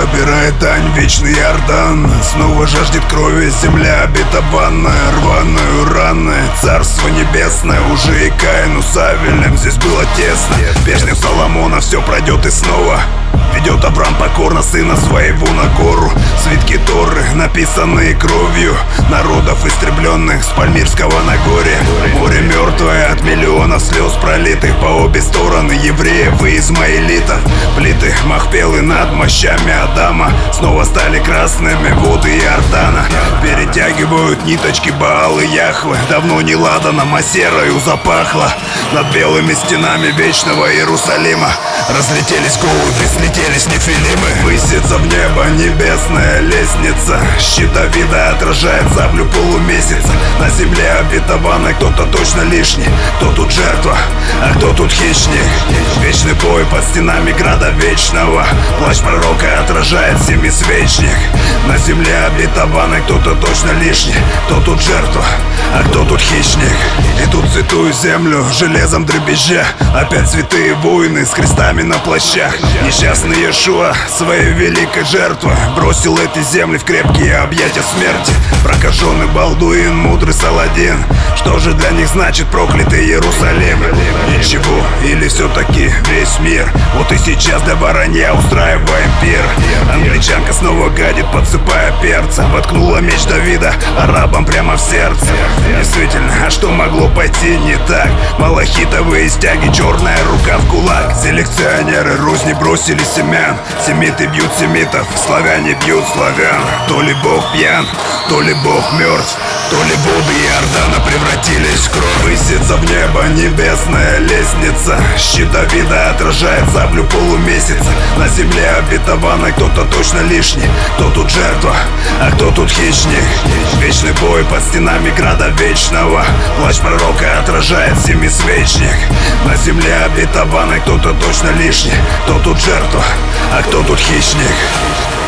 собирает дань вечный Иордан. Снова жаждет крови земля обетованная, рваную раны, царство небесное. Уже и Каину с Авелем здесь было тесно. Песню Соломона все пройдет и снова ведет Авраам покорно сына своего на гору. Свитки Торы, написанные кровью народов истребленных с Пальмирского Нагорья. Море мертвое от миллионов слез пролитых по обе стороны евреев и измаилитов. Плиты Махпелы над мощами Адама снова стали красными воды Иордана. Перетягивают ниточки Баал и Яхве. Давно не ладано, серою запахло. Над белыми стенами вечного Иерусалима разлетелись голуби, слетелись нефилимы. Высится в небо небесная лестница. Щит Давида отражает саблю полумесяца. На земле обетованной кто-то точно лишний. Кто тут жертва, а кто тут хищник? Вечный бой под стенами града вечного. Плащ пророка отражает семисвечник. На земле обетованной кто-то точно лишний. Кто тут жертва, а кто тут хищник? И тут святую землю железом дребезжа опять святые воины с крестами на плащах. Несчастный Иешуа своей великой жертвой бросил эти земли в крепкие объятия смерти. Прокаженный Балдуин, мудрый Саладин. Что же для них значит проклятый Иерусалим? Ничего, или все-таки весь мир? Вот и сейчас для воронья устраиваем пир. Англичанка снова гадит, подсыпая перца. Воткнула меч Давида арабам прямо в сердце. Действительно, а что могло пойти не так? Малахитовые стяги, черная рука в кулак. Селекционеры Русь не бросили семян. Семиты бьют семитов, славяне бьют славян. То ли Бог пьян, то ли Бог мертв, то ли воды Иордана превратились в кровь. Высится в небо небесная лестница. Щит Давида отражает саблю полумесяца. На земле обетованной кто-то точно лишний. Кто тут жертва, а кто тут хищник? Вечный бой под стенами града вечного. Плащ пророка отражает семисвечник. На земле обетованной кто-то точно лишний. Кто тут жертва, а кто тут хищник?